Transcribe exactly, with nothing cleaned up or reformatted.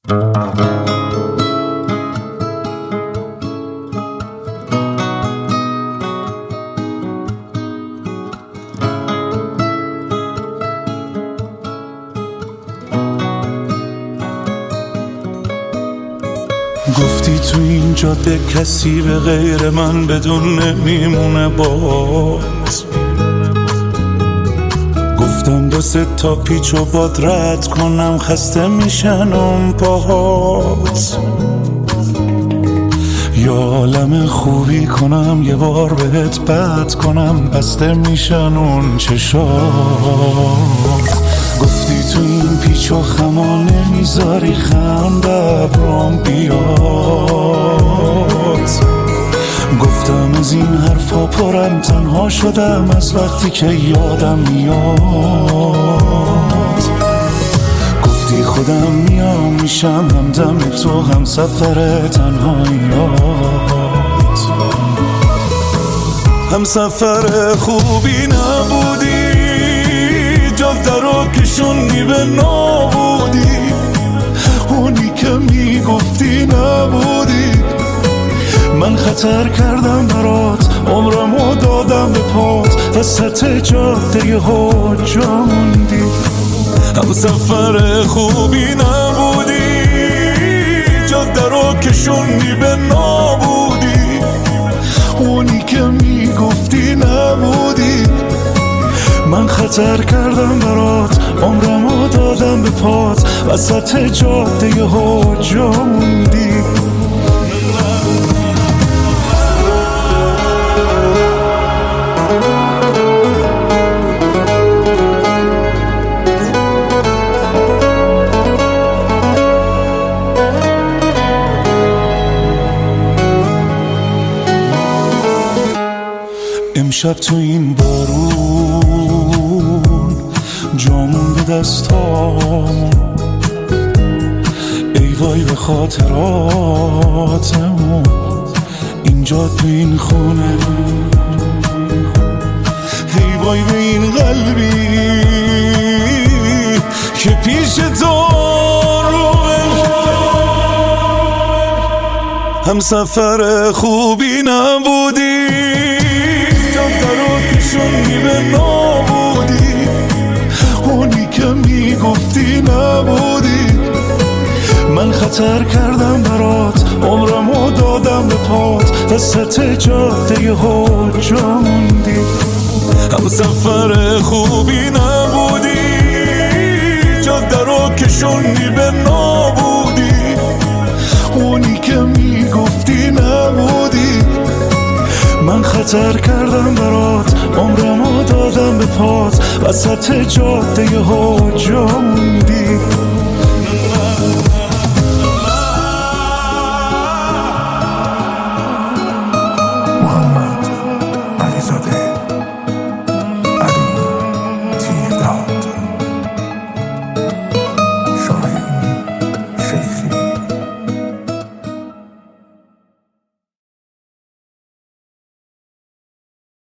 گفتی تو این جاده کسی به غیر من بدون نمیمونه باز. گفتم دو سه تا پیچ و باد رد کنم، خسته میشن اون پاهات. یا عالم خوبی کنم یه بار بهت بد کنم، بسته میشن اون چشات. گفتی تو این پیچ و خما نمیذاری خنده برام بیاد. گفتم از این حرفا پرم، تنها شدم از وقتی که یادم میاد. گفتی خودم میام میشم همدم تو، هم سفر تنهاییات. هم سفر خوبی نبودی، جاده رو کشوندی به نابودی. اونی که میگفتی نبودی. من خطر کردم برات، عمرمو دادم به پات، وسط جاده ها جا موندی. هم سفر خوبی نبودی، جاده رو کشوندی به نابودی. اونی که میگفتی نبودی. من خطر کردم برات، عمرمو دادم به پات، وسط جاده ها جا موندی. امشب تو این بارون جامون به دستام، ای وای به خاطراتمون اینجا تو این خونه. ای وای به این قلبی که پیش تو روه. هم سفر خوبی نبودی، جاده رو کشوندی به نابودی. اونی که میگفتی نبودی. من خطر کردم برات، عمرمو دادم به پات، وسط جاده ها جا موندی. هم سفر خوبی نبودی، جاده رو کشوندی به نابودی. اونی که میگفتی نبودی. من خطر کردم برات، عمرمو دادم به پات، وسط جاده ها جا موندی.